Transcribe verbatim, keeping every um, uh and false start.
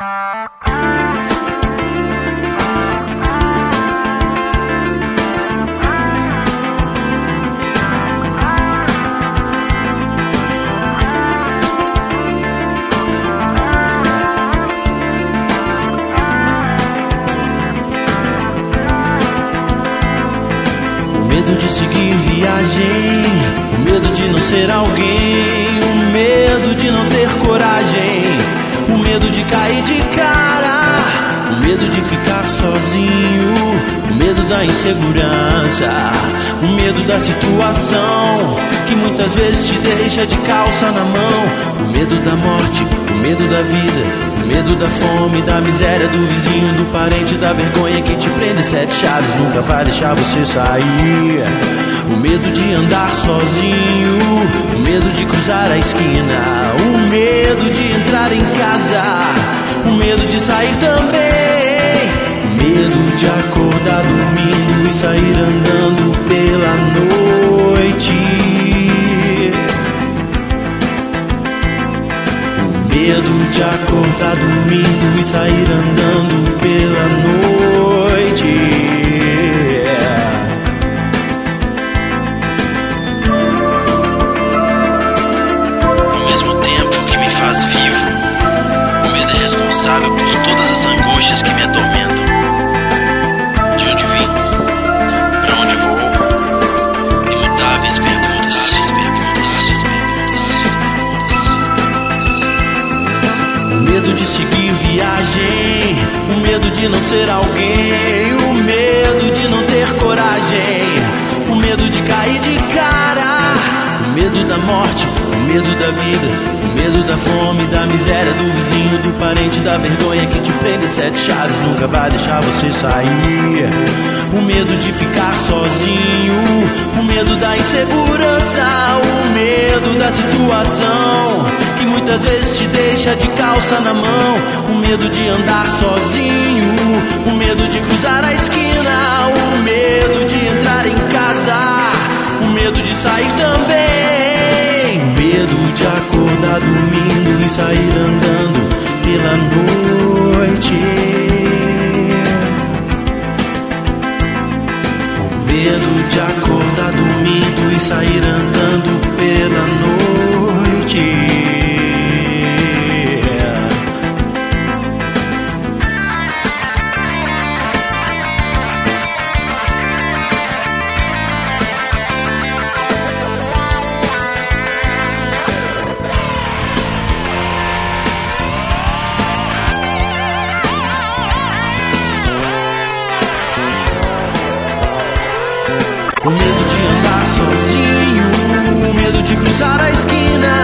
O medo de seguir viagem, o medo de não ser alguém, o medo de não ter coragem, o medo de cair de cara, o medo de ficar sozinho, o medo da insegurança, o medo da situação que muitas vezes te deixa de calça na mão, o medo da morte, o medo da vida, o medo da fome, da miséria, do vizinho, do parente, da vergonha que te prende sete chaves, nunca vai deixar você sair. O medo de andar sozinho, o medo de cruzar a esquina, o medo de entrar em casa, o medo de sair também, o medo de acordar dormindo e sair andando pela noite. Medo de acordar dormindo e sair andando pela noite. Ao mesmo tempo que me faz vivo, o medo é responsável por todas as angústias que me atormentam. De onde vim? Pra onde vou? Imutáveis perguntas, perguntas, O medo de seguir viagem, o medo de não ser alguém, o medo de não ter coragem, o medo de cair de cara, o medo da morte, o medo da vida, o medo da fome, da miséria, do vizinho, do parente, da vergonha que te prende sete chaves, nunca vai deixar você sair. O medo de ficar sozinho, o medo da insegurança, o medo da situação que muitas vezes te deixa de calça na mão, o medo de andar sozinho, o medo de cruzar a esquina, o medo de entrar em casa, o medo de sair também, o medo de acordar dormindo e sair andando pela noite. O medo de acordar dormindo e sair andando pela noite. O medo de andar sozinho, o medo de cruzar a esquina,